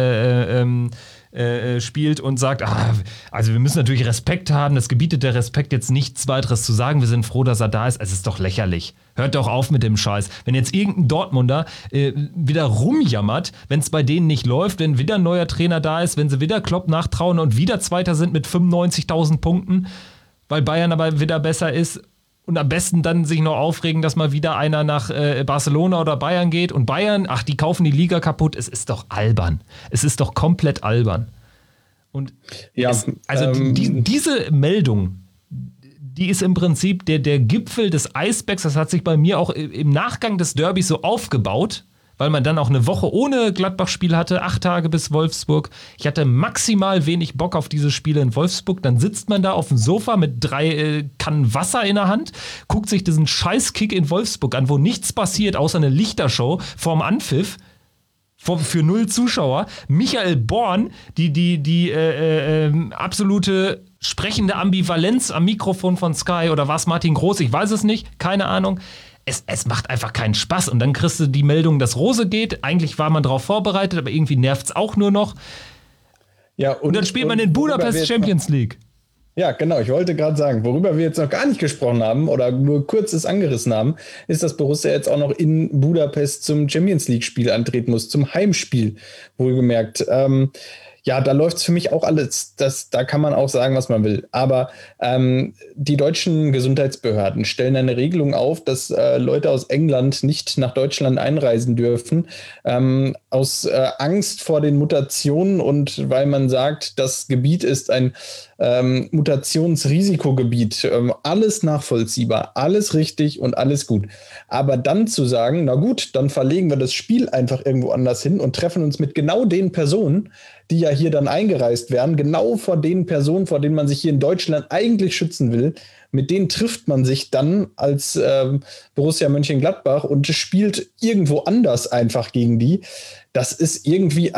spielt und sagt, also wir müssen natürlich Respekt haben, das gebietet der Respekt jetzt nichts weiteres zu sagen, wir sind froh, dass er da ist, es ist doch lächerlich. Hört doch auf mit dem Scheiß. Wenn jetzt irgendein Dortmunder wieder rumjammert, wenn es bei denen nicht läuft, wenn wieder ein neuer Trainer da ist, wenn sie wieder Klopp nachtrauen und wieder Zweiter sind mit 95.000 Punkten, weil Bayern aber wieder besser ist und am besten dann sich noch aufregen, dass mal wieder einer nach Barcelona oder Bayern geht und Bayern, die kaufen die Liga kaputt. Es ist doch albern. Es ist doch komplett albern. Und ja, diese Meldung, die ist im Prinzip der Gipfel des Eisbergs. Das hat sich bei mir auch im Nachgang des Derbys so aufgebaut, weil man dann auch eine Woche ohne Gladbach-Spiel hatte, 8 Tage bis Wolfsburg. Ich hatte maximal wenig Bock auf diese Spiele in Wolfsburg. Dann sitzt man da auf dem Sofa mit 3 Kannen Wasser in der Hand, guckt sich diesen Scheißkick in Wolfsburg an, wo nichts passiert, außer eine Lichtershow vorm Anpfiff. Für 0 Zuschauer. Michael Born, die absolute sprechende Ambivalenz am Mikrofon von Sky, oder war es Martin Groß? Ich weiß es nicht, keine Ahnung. Es macht einfach keinen Spaß. Und dann kriegst du die Meldung, dass Rose geht. Eigentlich war man darauf vorbereitet, aber irgendwie nervt es auch nur noch. Ja, und dann spielt man in Budapest Champions League. Ja, genau. Ich wollte gerade sagen, worüber wir jetzt noch gar nicht gesprochen haben oder nur kurzes angerissen haben, ist, dass Borussia jetzt auch noch in Budapest zum Champions League-Spiel antreten muss, zum Heimspiel, wohlgemerkt. Ja, da läuft es für mich auch alles. Da kann man auch sagen, was man will. Aber die deutschen Gesundheitsbehörden stellen eine Regelung auf, dass Leute aus England nicht nach Deutschland einreisen dürfen, aus Angst vor den Mutationen und weil man sagt, das Gebiet ist ein Mutationsrisikogebiet. Alles nachvollziehbar, alles richtig und alles gut. Aber dann zu sagen, na gut, dann verlegen wir das Spiel einfach irgendwo anders hin und treffen uns mit genau den Personen, die ja hier dann eingereist werden, genau vor den Personen, vor denen man sich hier in Deutschland eigentlich schützen will, mit denen trifft man sich dann als Borussia Mönchengladbach und spielt irgendwo anders einfach gegen die. Das ist irgendwie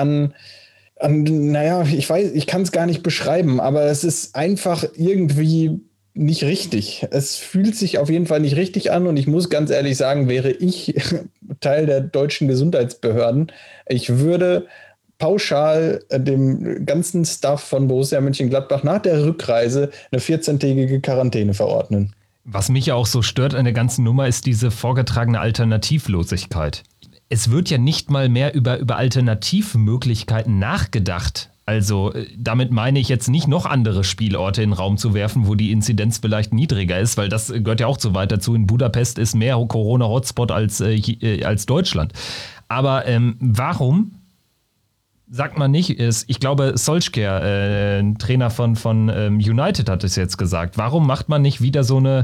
naja, ich kann es gar nicht beschreiben, aber es ist einfach irgendwie nicht richtig. Es fühlt sich auf jeden Fall nicht richtig an und ich muss ganz ehrlich sagen, wäre ich Teil der deutschen Gesundheitsbehörden, ich würde pauschal dem ganzen Staff von Borussia Mönchengladbach nach der Rückreise eine 14-tägige Quarantäne verordnen. Was mich ja auch so stört an der ganzen Nummer, ist diese vorgetragene Alternativlosigkeit. Es wird ja nicht mal mehr über Alternativmöglichkeiten nachgedacht. Also damit meine ich jetzt nicht noch andere Spielorte in den Raum zu werfen, wo die Inzidenz vielleicht niedriger ist, weil das gehört ja auch zu weit dazu. In Budapest ist mehr Corona-Hotspot als Deutschland. Aber warum sagt man nicht, ich glaube Solskjaer, Trainer von United hat es jetzt gesagt, warum macht man nicht wieder so eine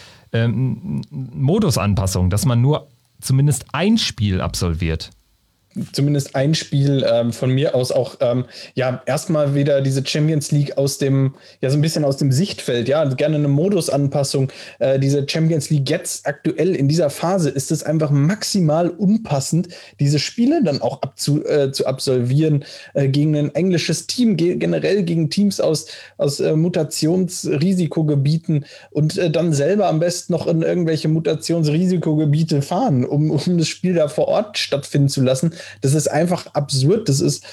Modusanpassung, dass man nur zumindest ein Spiel absolviert? Zumindest ein Spiel von mir aus auch, erstmal wieder diese Champions League so ein bisschen aus dem Sichtfeld, ja, gerne eine Modusanpassung. Diese Champions League jetzt aktuell in dieser Phase ist es einfach maximal unpassend, diese Spiele dann auch zu absolvieren gegen ein englisches Team, generell gegen Teams aus Mutationsrisikogebieten und dann selber am besten noch in irgendwelche Mutationsrisikogebiete fahren, um das Spiel da vor Ort stattfinden zu lassen. Das ist einfach absurd.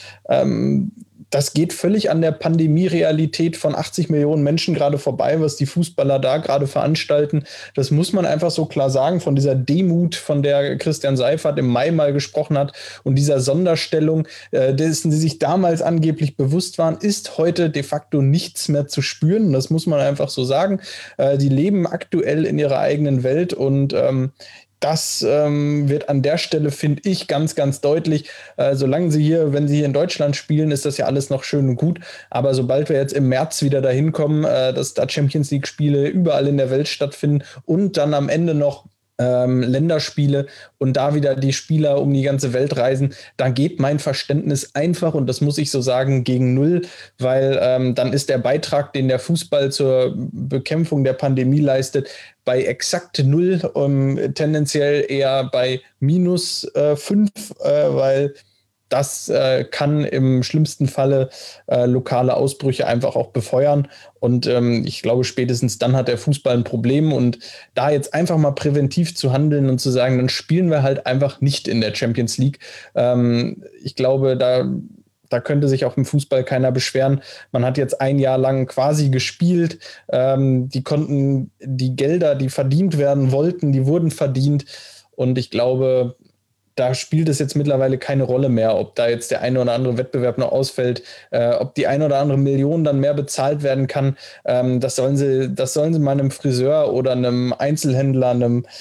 Das geht völlig an der Pandemie-Realität von 80 Millionen Menschen gerade vorbei, was die Fußballer da gerade veranstalten. Das muss man einfach so klar sagen, von dieser Demut, von der Christian Seifert im Mai mal gesprochen hat und dieser Sonderstellung, dessen sie sich damals angeblich bewusst waren, ist heute de facto nichts mehr zu spüren. Das muss man einfach so sagen. Die leben aktuell in ihrer eigenen Welt und das wird an der Stelle, finde ich, ganz, ganz deutlich. Wenn sie hier in Deutschland spielen, ist das ja alles noch schön und gut. Aber sobald wir jetzt im März wieder dahin kommen, dass da Champions League-Spiele überall in der Welt stattfinden und dann am Ende noch Länderspiele und da wieder die Spieler um die ganze Welt reisen, da geht mein Verständnis einfach, und das muss ich so sagen, gegen null, weil dann ist der Beitrag, den der Fußball zur Bekämpfung der Pandemie leistet, bei exakt null, tendenziell eher bei -5, weil das kann im schlimmsten Falle lokale Ausbrüche einfach auch befeuern. Und ich glaube, spätestens dann hat der Fußball ein Problem. Und da jetzt einfach mal präventiv zu handeln und zu sagen, dann spielen wir halt einfach nicht in der Champions League. Ich glaube, da könnte sich auch im Fußball keiner beschweren. Man hat jetzt ein Jahr lang quasi gespielt. Die konnten die Gelder, die verdient werden wollten, die wurden verdient. Und ich glaube, da spielt es jetzt mittlerweile keine Rolle mehr, ob da jetzt der eine oder andere Wettbewerb noch ausfällt, ob die eine oder andere Million dann mehr bezahlt werden kann. Das sollen sie mal einem Friseur oder einem Einzelhändler,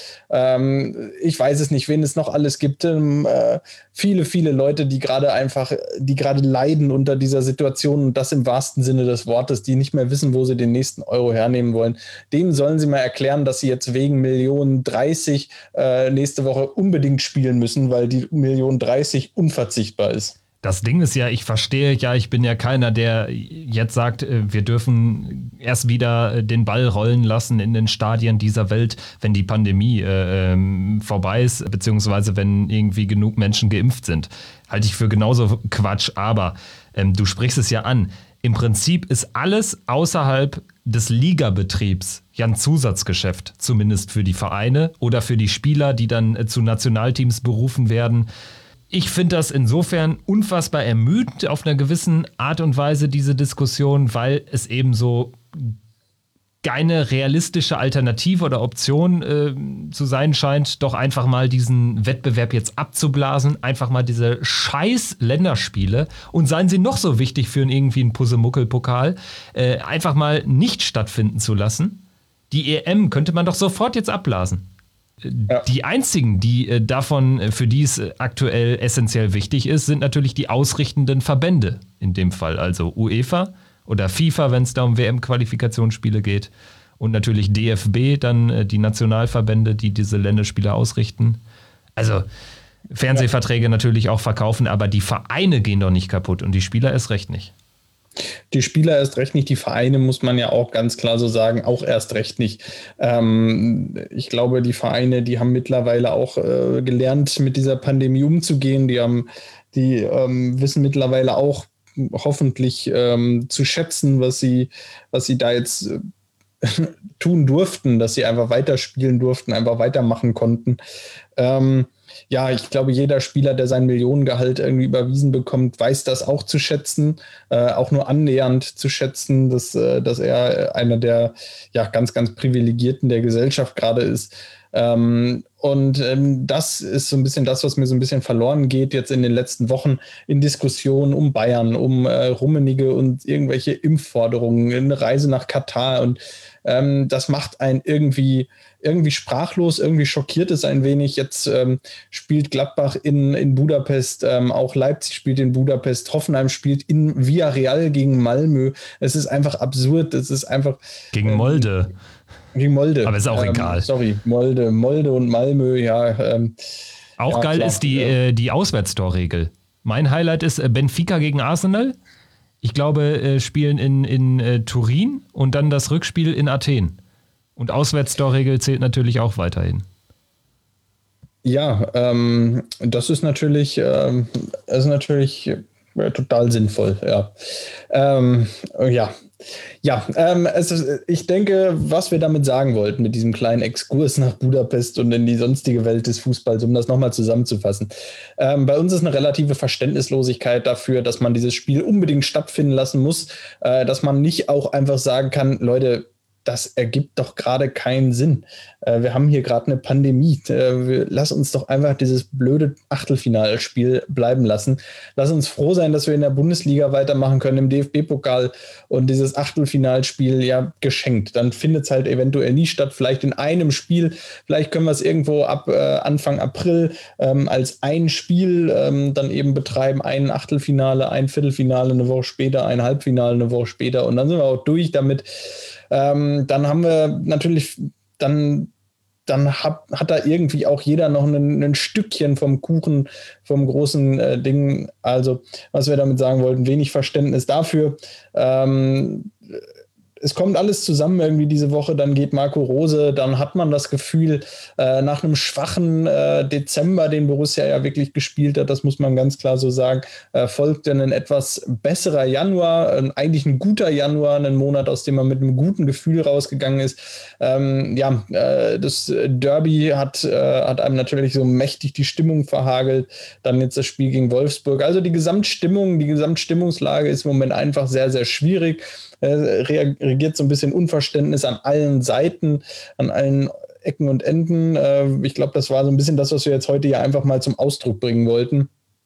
ich weiß es nicht, wen es noch alles gibt, viele, viele Leute, die gerade leiden unter dieser Situation, und das im wahrsten Sinne des Wortes, die nicht mehr wissen, wo sie den nächsten Euro hernehmen wollen. Denen sollen sie mal erklären, dass sie jetzt wegen 1.030 nächste Woche unbedingt spielen müssen, weil die 1.030 unverzichtbar ist. Das Ding ist ja, ich verstehe ja, ich bin ja keiner, der jetzt sagt, wir dürfen erst wieder den Ball rollen lassen in den Stadien dieser Welt, wenn die Pandemie vorbei ist, beziehungsweise wenn irgendwie genug Menschen geimpft sind. Halte ich für genauso Quatsch, aber du sprichst es ja an. Im Prinzip ist alles außerhalb des Ligabetriebs ja ein Zusatzgeschäft, zumindest für die Vereine oder für die Spieler, die dann zu Nationalteams berufen werden. Ich finde das insofern unfassbar ermüdend auf einer gewissen Art und Weise, diese Diskussion, weil es eben so keine realistische Alternative oder Option zu sein scheint, doch einfach mal diesen Wettbewerb jetzt abzublasen, einfach mal diese scheiß Länderspiele, und seien sie noch so wichtig für irgendwie einen Pussemuckel-Pokal, einfach mal nicht stattfinden zu lassen. Die EM könnte man doch sofort jetzt abblasen. Ja. Die einzigen, die für die es aktuell essentiell wichtig ist, sind natürlich die ausrichtenden Verbände in dem Fall, also UEFA oder FIFA, wenn es da um WM-Qualifikationsspiele geht, und natürlich DFB, dann die Nationalverbände, die diese Länderspiele ausrichten. Also Fernsehverträge natürlich auch verkaufen, aber die Vereine gehen doch nicht kaputt und die Spieler erst recht nicht. Die Spieler erst recht nicht, die Vereine, muss man ja auch ganz klar so sagen, auch erst recht nicht. Ich glaube, die Vereine, die haben mittlerweile auch gelernt, mit dieser Pandemie umzugehen. Die wissen mittlerweile auch hoffentlich zu schätzen, was sie da jetzt tun durften, dass sie einfach weiterspielen durften, einfach weitermachen konnten. Ja, ich glaube, jeder Spieler, der sein Millionengehalt irgendwie überwiesen bekommt, weiß das auch zu schätzen, auch nur annähernd zu schätzen, dass er einer der ganz, ganz Privilegierten der Gesellschaft gerade ist. Das ist so ein bisschen das, was mir so ein bisschen verloren geht jetzt in den letzten Wochen in Diskussionen um Bayern, um Rummenigge und irgendwelche Impfforderungen, eine Reise nach Katar. Und das macht einen irgendwie sprachlos, irgendwie schockiert es ein wenig. Jetzt spielt Gladbach in Budapest, auch Leipzig spielt in Budapest, Hoffenheim spielt in Villarreal gegen Malmö. Es ist einfach absurd, es ist einfach... Gegen Molde. Gegen Molde. Aber ist auch egal. Sorry, Molde und Malmö, ja. Auch geil klar, ist die Auswärtstorregel. Mein Highlight ist Benfica gegen Arsenal. Ich glaube, spielen in Turin und dann das Rückspiel in Athen. Und Auswärtstorregel zählt natürlich auch weiterhin. Ja, das ist natürlich total sinnvoll, ja. Ich denke, was wir damit sagen wollten, mit diesem kleinen Exkurs nach Budapest und in die sonstige Welt des Fußballs, um das nochmal zusammenzufassen. Bei uns ist eine relative Verständnislosigkeit dafür, dass man dieses Spiel unbedingt stattfinden lassen muss, dass man nicht auch einfach sagen kann, Leute, das ergibt doch gerade keinen Sinn. Wir haben hier gerade eine Pandemie. Lass uns doch einfach dieses blöde Achtelfinalspiel bleiben lassen. Lass uns froh sein, dass wir in der Bundesliga weitermachen können, im DFB-Pokal und dieses Achtelfinalspiel geschenkt. Dann findet es halt eventuell nie statt, vielleicht in einem Spiel. Vielleicht können wir es irgendwo ab Anfang April als ein Spiel dann eben betreiben. Ein Achtelfinale, ein Viertelfinale eine Woche später, ein Halbfinale eine Woche später und dann sind wir auch durch damit. Dann haben wir natürlich, dann hat da irgendwie auch jeder noch ein Stückchen vom Kuchen, vom großen Ding. Also, was wir damit sagen wollten, wenig Verständnis dafür. Es kommt alles zusammen irgendwie diese Woche, dann geht Marco Rose, dann hat man das Gefühl, nach einem schwachen Dezember, den Borussia ja wirklich gespielt hat, das muss man ganz klar so sagen, folgt dann ein etwas besserer Januar, eigentlich ein guter Januar, ein Monat, aus dem man mit einem guten Gefühl rausgegangen ist. Das Derby hat einem natürlich so mächtig die Stimmung verhagelt, dann jetzt das Spiel gegen Wolfsburg. Also die Gesamtstimmungslage ist im Moment einfach sehr, sehr schwierig. Regiert so ein bisschen Unverständnis an allen Seiten, an allen Ecken und Enden. Ich glaube, das war so ein bisschen das, was wir jetzt heute ja einfach mal zum Ausdruck bringen wollten.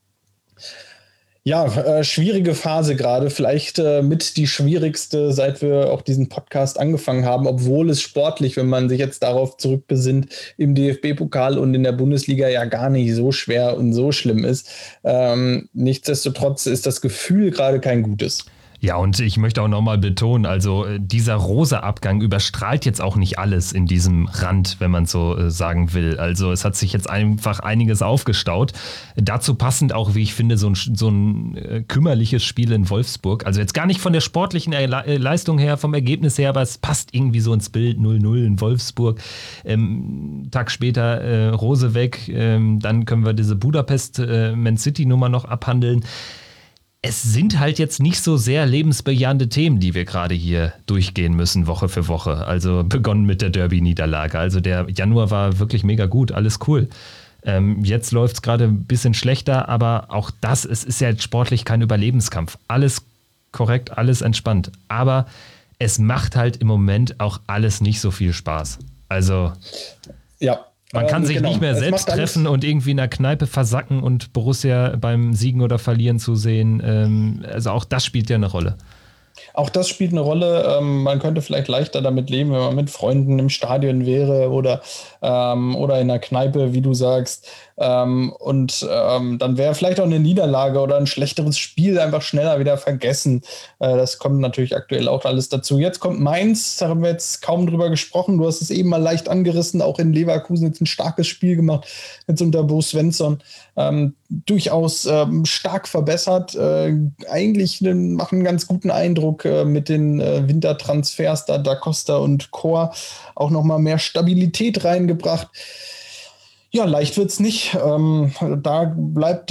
Ja, schwierige Phase gerade, vielleicht mit die schwierigste, seit wir auch diesen Podcast angefangen haben, obwohl es sportlich, wenn man sich jetzt darauf zurückbesinnt, im DFB-Pokal und in der Bundesliga ja gar nicht so schwer und so schlimm ist. Nichtsdestotrotz ist das Gefühl gerade kein gutes. Ja, und ich möchte auch nochmal betonen, also dieser rosa Abgang überstrahlt jetzt auch nicht alles in diesem Rand, wenn man so sagen will. Also es hat sich jetzt einfach einiges aufgestaut. Dazu passend auch, wie ich finde, so ein kümmerliches Spiel in Wolfsburg. Also jetzt gar nicht von der sportlichen Leistung her, vom Ergebnis her, aber es passt irgendwie so ins Bild 0-0 in Wolfsburg. Tag später Rose weg, dann können wir diese Budapest-Man City-Nummer noch abhandeln. Es sind halt jetzt nicht so sehr lebensbejahende Themen, die wir gerade hier durchgehen müssen, Woche für Woche. Also begonnen mit der Derby-Niederlage. Also der Januar war wirklich mega gut, alles cool. Jetzt läuft es gerade ein bisschen schlechter, aber auch das, es ist ja sportlich kein Überlebenskampf. Alles korrekt, alles entspannt. Aber es macht halt im Moment auch alles nicht so viel Spaß. Also ja. Man kann sich nicht mehr selbst treffen und irgendwie in der Kneipe versacken und Borussia beim Siegen oder Verlieren zu sehen. Also auch das spielt ja eine Rolle. Auch das spielt eine Rolle. Man könnte vielleicht leichter damit leben, wenn man mit Freunden im Stadion wäre oder in der Kneipe, wie du sagst. Dann wäre vielleicht auch eine Niederlage oder ein schlechteres Spiel einfach schneller wieder vergessen. Das kommt natürlich aktuell auch alles dazu. Jetzt kommt Mainz, da haben wir jetzt kaum drüber gesprochen. Du hast es eben mal leicht angerissen, auch in Leverkusen jetzt ein starkes Spiel gemacht, jetzt unter Bo Svensson. Durchaus stark verbessert. Eigentlich machen einen ganz guten Eindruck mit den Wintertransfers, Da Costa und Chor auch nochmal mehr Stabilität reingebracht. Ja, leicht wird's nicht. Da bleibt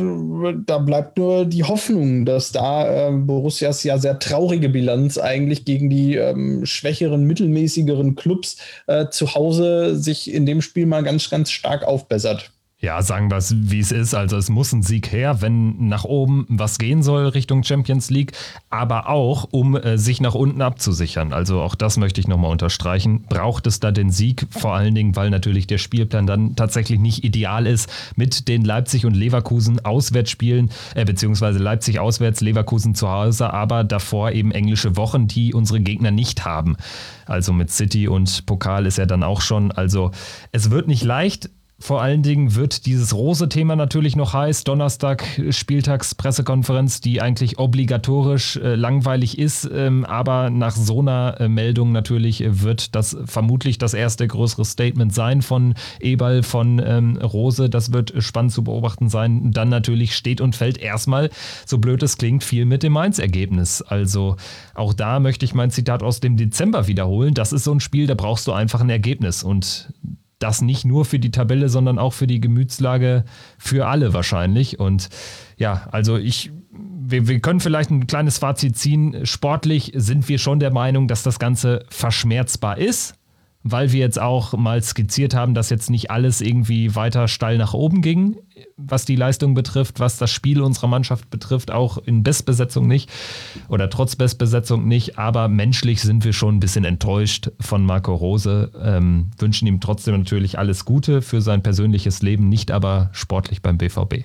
nur die Hoffnung, dass da Borussias ja sehr traurige Bilanz eigentlich gegen die schwächeren, mittelmäßigeren Clubs zu Hause sich in dem Spiel mal ganz, ganz stark aufbessert. Ja, sagen wir es, wie es ist. Also es muss ein Sieg her, wenn nach oben was gehen soll Richtung Champions League, aber auch, um sich nach unten abzusichern. Also auch das möchte ich nochmal unterstreichen. Braucht es da den Sieg? Vor allen Dingen, weil natürlich der Spielplan dann tatsächlich nicht ideal ist mit den Leipzig und Leverkusen Auswärtsspielen, beziehungsweise Leipzig auswärts, Leverkusen zu Hause, aber davor eben englische Wochen, die unsere Gegner nicht haben. Also mit City und Pokal ist ja dann auch schon. Also es wird nicht leicht. Vor allen Dingen wird dieses Rose-Thema natürlich noch heiß. Donnerstag, Spieltagspressekonferenz, die eigentlich obligatorisch langweilig ist. Aber nach so einer Meldung natürlich wird das vermutlich das erste größere Statement sein von Eberl, von Rose. Das wird spannend zu beobachten sein. Dann natürlich steht und fällt erstmal, so blöd es klingt, viel mit dem Mainz-Ergebnis. Also auch da möchte ich mein Zitat aus dem Dezember wiederholen. Das ist so ein Spiel, da brauchst du einfach ein Ergebnis. Und das nicht nur für die Tabelle, sondern auch für die Gemütslage für alle wahrscheinlich. Und ja, also wir können vielleicht ein kleines Fazit ziehen. Sportlich sind wir schon der Meinung, dass das Ganze verschmerzbar ist, weil wir jetzt auch mal skizziert haben, dass jetzt nicht alles irgendwie weiter steil nach oben ging, was die Leistung betrifft, was das Spiel unserer Mannschaft betrifft, auch in Bestbesetzung nicht oder trotz Bestbesetzung nicht, aber menschlich sind wir schon ein bisschen enttäuscht von Marco Rose, wünschen ihm trotzdem natürlich alles Gute für sein persönliches Leben, nicht aber sportlich beim BVB.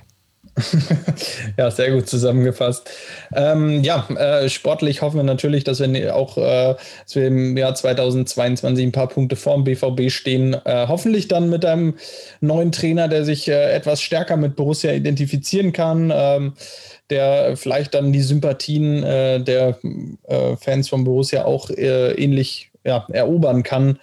Ja, sehr gut zusammengefasst. Sportlich hoffen wir natürlich, dass wir im Jahr 2022 ein paar Punkte vorm BVB stehen. Hoffentlich dann mit einem neuen Trainer, der sich etwas stärker mit Borussia identifizieren kann, der vielleicht dann die Sympathien der Fans von Borussia auch ähnlich erobern kann.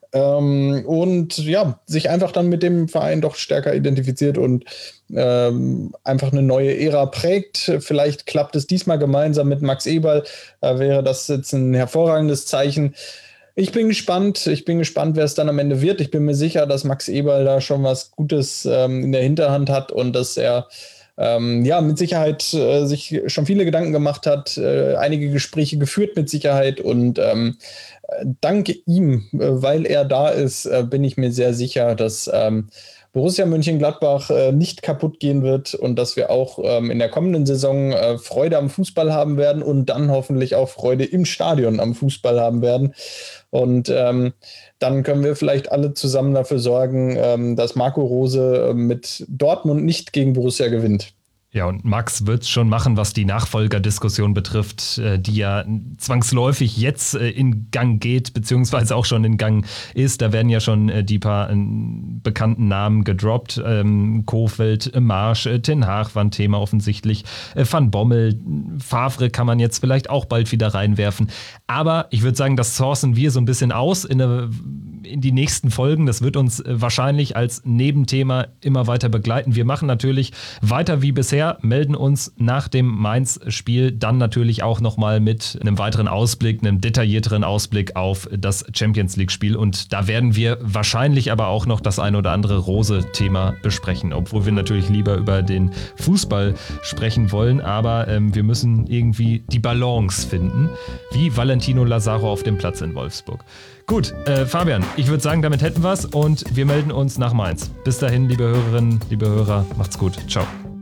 Und ja, sich einfach dann mit dem Verein doch stärker identifiziert und einfach eine neue Ära prägt. Vielleicht klappt es diesmal gemeinsam mit Max Eberl. Wäre das jetzt ein hervorragendes Zeichen. Ich bin gespannt, wer es dann am Ende wird. Ich bin mir sicher, dass Max Eberl da schon was Gutes in der Hinterhand hat und dass er mit Sicherheit sich schon viele Gedanken gemacht hat, einige Gespräche geführt mit Sicherheit und dank ihm, weil er da ist, bin ich mir sehr sicher, dass Borussia Mönchengladbach nicht kaputt gehen wird und dass wir auch in der kommenden Saison Freude am Fußball haben werden und dann hoffentlich auch Freude im Stadion am Fußball haben werden. Und dann können wir vielleicht alle zusammen dafür sorgen, dass Marco Rose mit Dortmund nicht gegen Borussia gewinnt. Ja, und Max wird es schon machen, was die Nachfolgerdiskussion betrifft, die ja zwangsläufig jetzt in Gang geht, beziehungsweise auch schon in Gang ist. Da werden ja schon die paar bekannten Namen gedroppt. Kohfeldt, Marsch, Ten Hag war ein Thema offensichtlich. Van Bommel, Favre kann man jetzt vielleicht auch bald wieder reinwerfen. Aber ich würde sagen, das sourcen wir so ein bisschen aus in die nächsten Folgen. Das wird uns wahrscheinlich als Nebenthema immer weiter begleiten. Wir machen natürlich weiter wie bisher, melden uns nach dem Mainz-Spiel dann natürlich auch nochmal mit einem weiteren Ausblick, einem detaillierteren Ausblick auf das Champions-League-Spiel. Und da werden wir wahrscheinlich aber auch noch das ein oder andere Rose-Thema besprechen, obwohl wir natürlich lieber über den Fußball sprechen wollen. Aber wir müssen irgendwie die Balance finden, wie Valentino Lazaro auf dem Platz in Wolfsburg. Gut, Fabian, ich würde sagen, damit hätten wir es und wir melden uns nach Mainz. Bis dahin, liebe Hörerinnen, liebe Hörer, macht's gut. Ciao.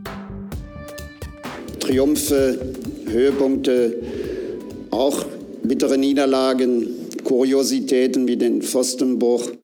Triumphe, Höhepunkte, auch bittere Niederlagen, Kuriositäten wie den Pfostenbruch.